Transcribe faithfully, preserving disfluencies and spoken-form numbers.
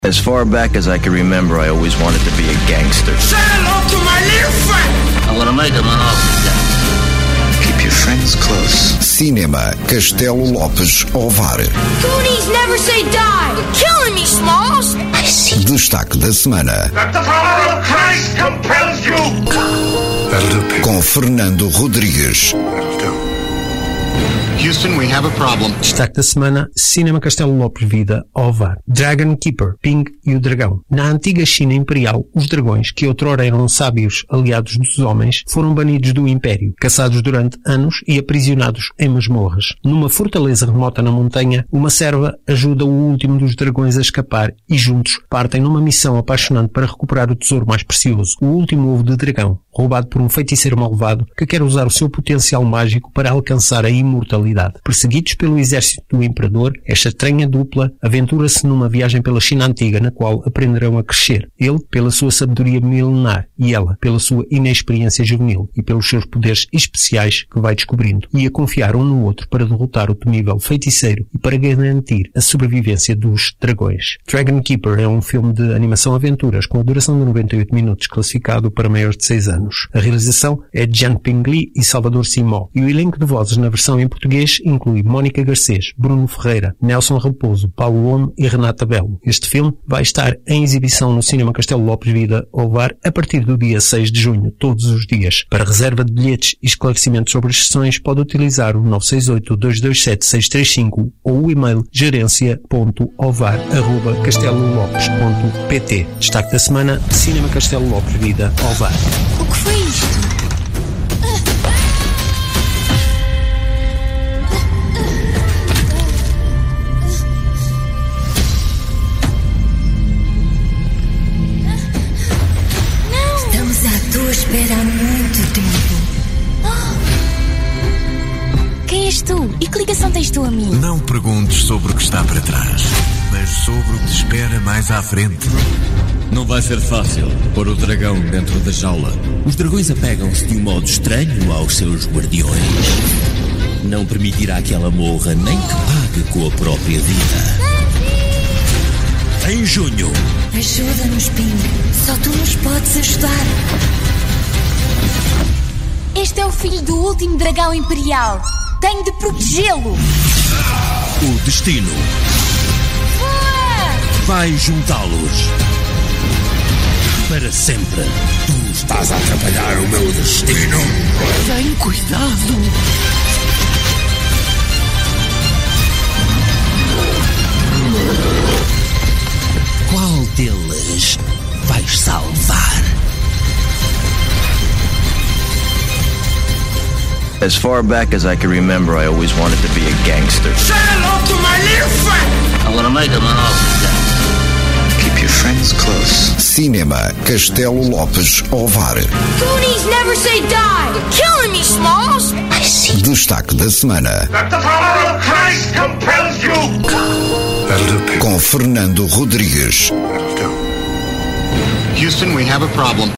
As far back as I can remember, I always wanted to be a gangster. Say hello to my little friend! I'm gonna make him an offer. Keep your friends close. Cinema Castelo Lopes Ovar. Goonies never say die! You're killing me, Smalls! I see. Destaque da semana. That the power of Christ compels you! That'll do. Com Fernando Rodrigues. That'll do. Houston, we have a problem. Destaque da semana, Cinema Castelo Lopes Vida, Ovar. Dragon Keeper, Ping e o Dragão. Na antiga China Imperial, os dragões, que outrora eram sábios aliados dos homens, foram banidos do Império, caçados durante anos e aprisionados em masmorras. Numa fortaleza remota na montanha, uma serva ajuda o último dos dragões a escapar e juntos partem numa missão apaixonante para recuperar o tesouro mais precioso, o último ovo de dragão, roubado por um feiticeiro malvado que quer usar o seu potencial mágico para alcançar a imortalidade. Perseguidos pelo exército do Imperador, esta estranha dupla aventura-se numa viagem pela China Antiga, na qual aprenderão a crescer. Ele, pela sua sabedoria milenar, e ela, pela sua inexperiência juvenil e pelos seus poderes especiais que vai descobrindo, e a confiar um no outro para derrotar o temível feiticeiro e para garantir a sobrevivência dos dragões. Dragon Keeper é um filme de animação-aventuras com a duração de noventa e oito minutos, classificado para maiores de seis anos. A realização é de Jiang Ping Li e Salvador Simó, e o elenco de vozes na versão em português inclui Mónica Garcês, Bruno Ferreira, Nelson Raposo, Paulo Lome e Renata Belo. Este filme vai estar em exibição no Cinema Castelo Lopes Vida, Ovar, a partir do dia seis de junho, todos os dias. Para reserva de bilhetes e esclarecimentos sobre as sessões, pode utilizar o nove seis oito, dois dois sete, seis três cinco ou o e-mail gerência ponto ovar arroba castelolopes ponto pt. Destaque da semana, Cinema Castelo Lopes Vida, Ovar. O que foi isto? Espera há muito tempo. Oh. Quem és tu? E que ligação tens tu a mim? Não perguntes sobre o que está para trás, mas sobre o que te espera mais à frente. Não vai ser fácil pôr o dragão dentro da jaula. Os dragões apegam-se de um modo estranho aos seus guardiões. Não permitirá que ela morra nem que pague com a própria vida. Em junho. Ajuda-nos, Ping. Só tu nos podes ajudar. Este é o filho do último dragão imperial. Tenho de protegê-lo. O destino Boa! vai juntá-los para sempre. Tu estás a atrapalhar o meu destino. Tem cuidado. Qual deles vais salvar? As far back as I can remember, I always wanted to be a gangster. Say hello to my little friend! I'm gonna make him an offer. Keep your friends close. Cinema Castelo Lopes Ovar. Goonies never say die! You're killing me, Smalls! I see. Destaque da semana. That the power of Christ compels you! That'll do. Com Fernando Rodrigues. That'll do. Houston, we have a problem.